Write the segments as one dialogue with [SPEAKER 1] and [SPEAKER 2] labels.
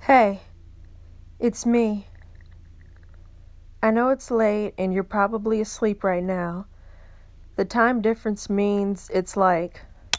[SPEAKER 1] Hey, it's me. I know it's late and you're probably asleep right now. The time difference means it's like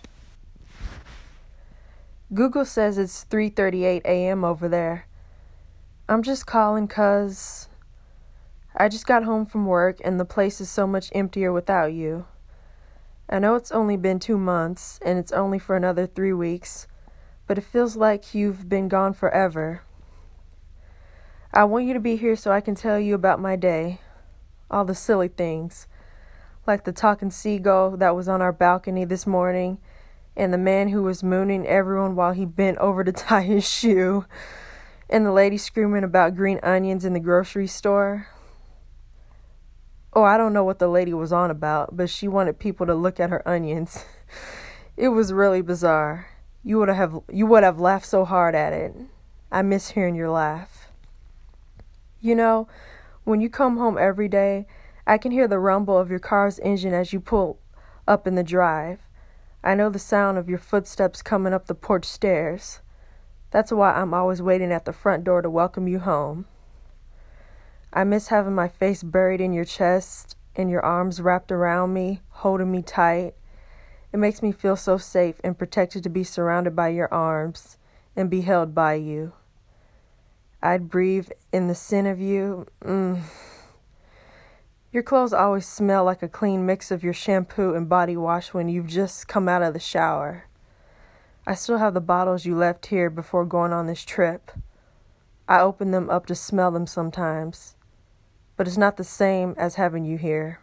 [SPEAKER 1] Google says it's 3:38 a.m. over there. I'm just calling 'cause I just got home from work and the place is so much emptier without you. I know it's only been 2 months and it's only for another 3 weeks, but it feels like you've been gone forever. I want you to be here so I can tell you about my day, all the silly things, like the talking seagull that was on our balcony this morning, and the man who was mooning everyone while he bent over to tie his shoe, and the lady screaming about green onions in the grocery store. Oh, I don't know what the lady was on about, but she wanted people to look at her onions. It was really bizarre. You would have laughed so hard at it. I miss hearing your laugh. You know, when you come home every day, I can hear the rumble of your car's engine as you pull up in the drive. I know the sound of your footsteps coming up the porch stairs. That's why I'm always waiting at the front door to welcome you home. I miss having my face buried in your chest and your arms wrapped around me, holding me tight. It makes me feel so safe and protected to be surrounded by your arms and be held by you. I'd breathe in the scent of you. Your clothes always smell like a clean mix of your shampoo and body wash when you've just come out of the shower. I still have the bottles you left here before going on this trip. I open them up to smell them sometimes, but it's not the same as having you here.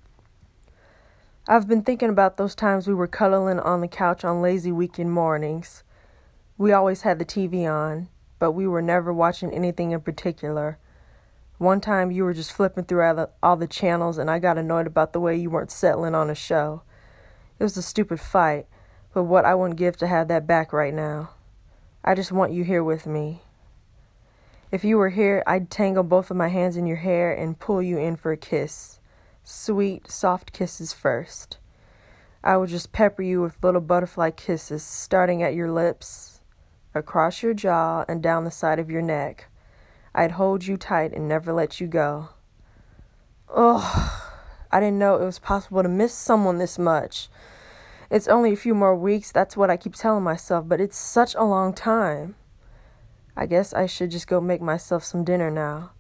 [SPEAKER 1] I've been thinking about those times we were cuddling on the couch on lazy weekend mornings. We always had the TV on, but we were never watching anything in particular. One time you were just flipping through all the channels and I got annoyed about the way you weren't settling on a show. It was a stupid fight, but what I wouldn't give to have that back right now. I just want you here with me. If you were here, I'd tangle both of my hands in your hair and pull you in for a kiss. Sweet, soft kisses first. I would just pepper you with little butterfly kisses, starting at your lips, across your jaw, and down the side of your neck. I'd hold you tight and never let you go. Oh, I didn't know it was possible to miss someone this much. It's only a few more weeks, that's what I keep telling myself, but it's such a long time. I guess I should just go make myself some dinner now.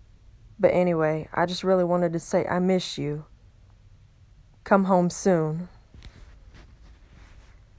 [SPEAKER 1] But anyway, I just really wanted to say I miss you. Come home soon.